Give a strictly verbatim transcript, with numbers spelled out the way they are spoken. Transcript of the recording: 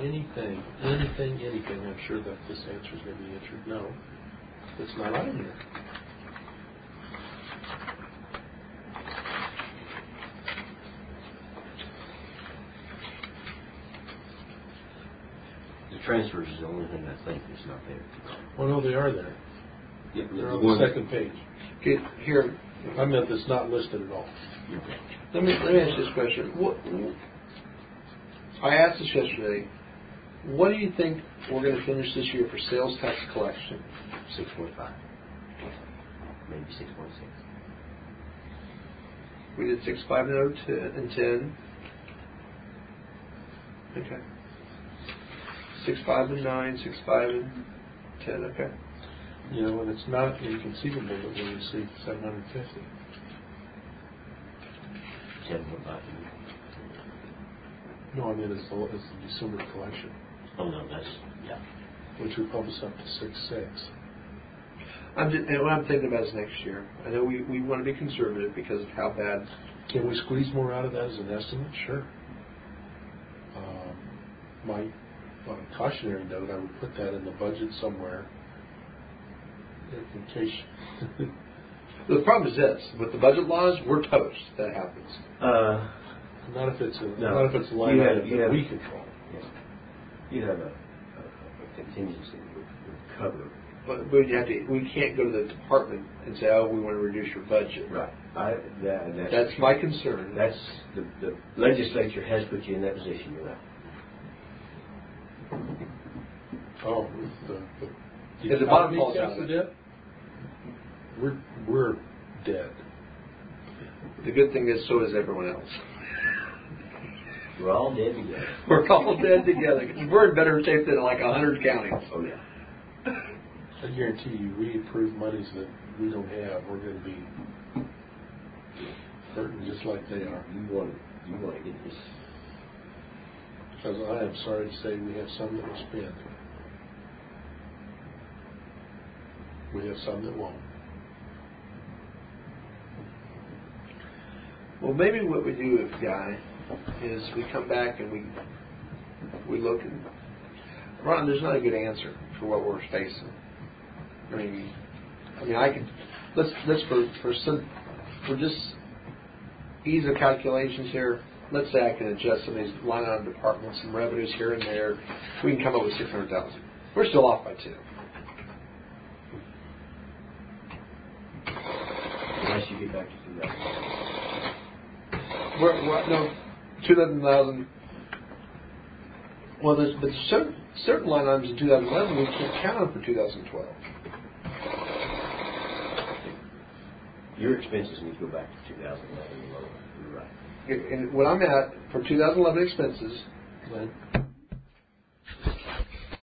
anything, anything, anything, I'm sure that this answer is going to be answered no. It's not on here. The transfers is the only thing I think is not there. Well, no, they are there. Yeah, They're on the second page. Okay, here, I meant it's not listed at all. Okay. let me let me ask you this question. What, I asked this yesterday. What do you think we're going to finish this year for sales tax collection? six point five. Maybe six point six. We did six, five, and ten. Okay. Six, five, and nine. Six, five, and ten. Okay. You know, and it's not inconceivable that we'll receive seven hundred fifty. seven point five. No, I mean it's the, it's the December collection. Oh no, that's yeah. Which would bump us up to six six. I'm just, and what I'm thinking about is next year. I know we, we want to be conservative because of how bad. Can we squeeze more out of that as an estimate? Sure. Um, my on a cautionary note, I would put that in the budget somewhere in case. The problem is this: with the budget laws, we're toast. That happens. Uh, not if it's a no. not if it's a line you item have, you that have, we control. Yeah. You have a, a, a contingency that would, would cover. But, but you have to. We can't go to the department and say, "Oh, we want to reduce your budget." Right. I, that, that's that's my concern. That's the, the legislature has put you in that position. You're right. Oh, the, the, if the bottom falls out of it, we're we're dead. The good thing is, so is everyone else. We're all dead together. We're all dead together. We're in better shape than like a hundred counties. Oh yeah. I guarantee you, we approve monies that we don't have. We're going to be hurting just like they are. You want you want to get this. Because I am sorry to say we have some that will spend. We have some that won't. Well, maybe what we do, Guy, is we come back and we we look and Ron, there's not a good answer for what we're facing. I mean, I mean, I could let's let's for for some for just ease of calculations here. Let's say I can adjust some of these line item departments, some revenues here and there. We can come up with six hundred thousand. We're still off by two. Unless you get back to two thousand. We're, we're, no, two thousand. Well, there's but certain certain line items in two thousand eleven we can't count on for two thousand twelve. Your expenses need to go back to two thousand eleven. You're right. And what I'm at for two thousand eleven expenses, Glenn,